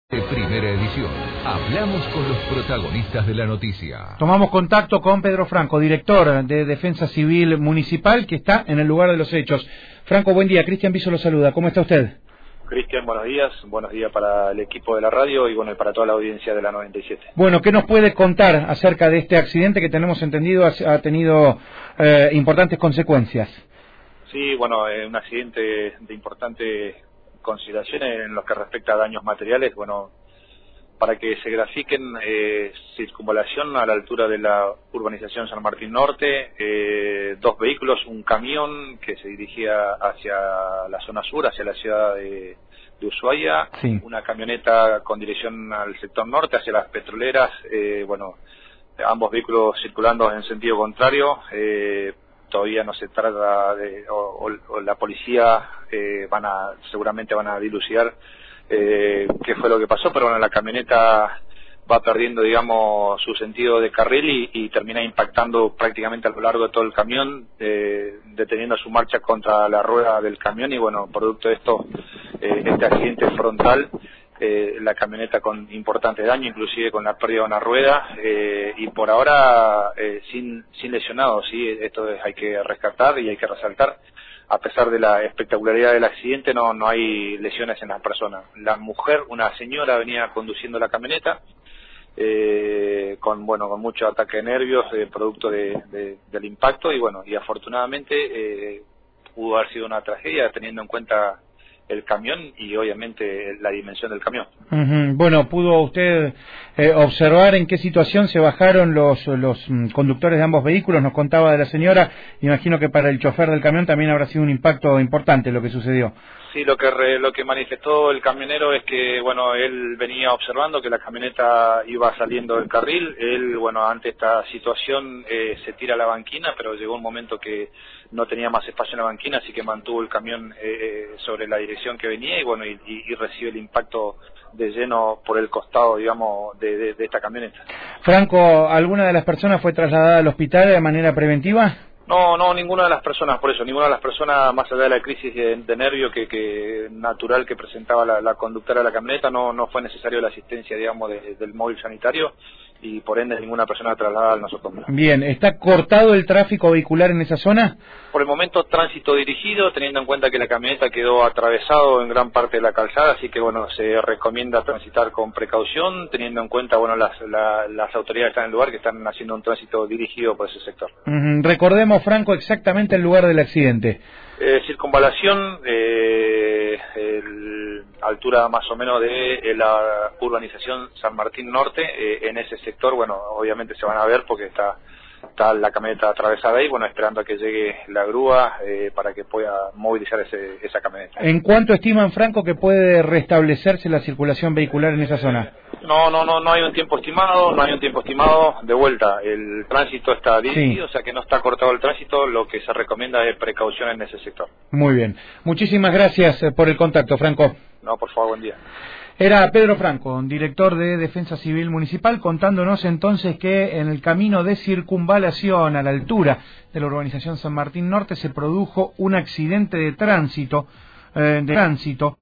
De primera edición, hablamos con los protagonistas de la noticia. Tomamos contacto con Pedro Franco, director de Defensa Civil Municipal, que está en el lugar de los hechos. Franco, buen día. Cristian Viso lo saluda. ¿Cómo está usted? Cristian, buenos días. Buenos días para el equipo de la radio y bueno, para toda la audiencia de la 97. Bueno, ¿qué nos puede contar acerca de este accidente que tenemos entendido ha tenido importantes consecuencias? Sí, bueno, un accidente de importante consideraciones en lo que respecta a daños materiales. Bueno, para que se grafiquen, circunvalación a la altura de la urbanización San Martín Norte, dos vehículos, un camión que se dirigía hacia la zona sur, hacia la ciudad de Ushuaia, sí. Una camioneta con dirección al sector norte, hacia las petroleras, bueno, ambos vehículos circulando en sentido contrario. Todavía no se trata de, o la policía seguramente van a dilucidar qué fue lo que pasó, pero bueno, la camioneta va perdiendo, digamos, su sentido de carril y termina impactando prácticamente a lo largo de todo el camión, deteniendo su marcha contra la rueda del camión y bueno, producto de esto, este accidente frontal, la camioneta con importantes daños, inclusive con la pérdida de una rueda, y por ahora sin lesionados, ¿sí? Esto hay que rescatar y hay que resaltar. A pesar de la espectacularidad del accidente, no hay lesiones en las personas. La mujer, una señora, venía conduciendo la camioneta, con mucho ataque de nervios, producto del impacto, y afortunadamente pudo haber sido una tragedia, teniendo en cuenta el camión y obviamente la dimensión del camión. Bueno, ¿pudo usted observar en qué situación se bajaron los conductores de ambos vehículos? Nos contaba de la señora, imagino que para el chofer del camión también habrá sido un impacto importante lo que sucedió. Sí, lo que manifestó el camionero es que, bueno, él venía observando que la camioneta iba saliendo del carril. Él, bueno, ante esta situación se tira a la banquina, pero llegó un momento que no tenía más espacio en la banquina, así que mantuvo el camión sobre la dirección que venía y recibe el impacto de lleno por el costado, digamos, de esta camioneta. Franco, ¿alguna de las personas fue trasladada al hospital de manera preventiva? No, ninguna de las personas, por eso, ninguna de las personas, más allá de la crisis de nervio que natural que presentaba la conductora de la camioneta, no fue necesario la asistencia, digamos, del móvil sanitario y por ende ninguna persona trasladada al nosotros. Bien, ¿está cortado el tráfico vehicular en esa zona? Por el momento tránsito dirigido, teniendo en cuenta que la camioneta quedó atravesado en gran parte de la calzada, así que bueno, se recomienda transitar con precaución, teniendo en cuenta, bueno, las autoridades que están en el lugar, que están haciendo un tránsito dirigido por ese sector. Recordemos, Franco, exactamente el lugar del accidente. Circunvalación, altura más o menos de la urbanización San Martín Norte, en ese sector, bueno, obviamente se van a ver porque está la camioneta atravesada ahí, bueno, esperando a que llegue la grúa para que pueda movilizar esa camioneta. ¿En cuánto estiman, Franco, que puede restablecerse la circulación vehicular en esa zona? No hay un tiempo estimado, de vuelta, el tránsito está dirigido, sí. O sea que no está cortado el tránsito, lo que se recomienda es precaución en ese sector. Muy bien, muchísimas gracias por el contacto, Franco. No, por favor, buen día. Era Pedro Franco, director de Defensa Civil Municipal, contándonos entonces que en el camino de circunvalación a la altura de la urbanización San Martín Norte se produjo un accidente de tránsito,